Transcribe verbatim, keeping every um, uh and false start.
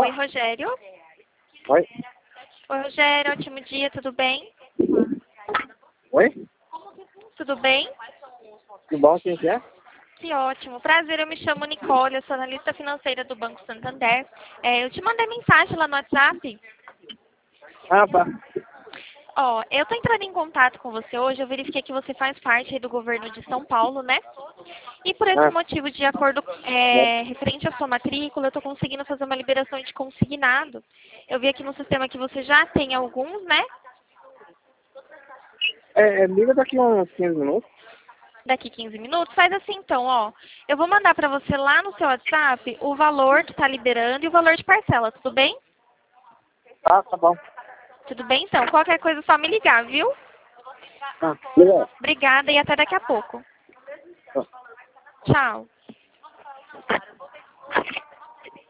Oi, Rogério. Oi? Oi, Rogério, ótimo dia, tudo bem? Oi? Tudo bem? Que bom, quem que é? Que ótimo. Prazer, eu me chamo Nicole, eu sou analista financeira do Banco Santander. É, eu te mandei mensagem lá no WhatsApp. Ah, tá. Ó, eu tô entrando em contato com você hoje, eu verifiquei que você faz parte aí do governo de São Paulo, né? E por esse Ah, motivo, de acordo é, referente à sua matrícula, eu tô conseguindo fazer uma liberação de consignado. Eu vi aqui no sistema que você já tem alguns, né? é, é, liga daqui uns quinze minutos. Daqui quinze minutos. Faz assim então, ó. Eu vou mandar pra você lá no seu WhatsApp o valor que tá liberando e o valor de parcela, tudo bem? Tá, tá bom. Tudo bem então. Qualquer coisa é só me ligar, viu? Ah, beleza. Obrigada e até daqui a pouco. Tá. Tchau.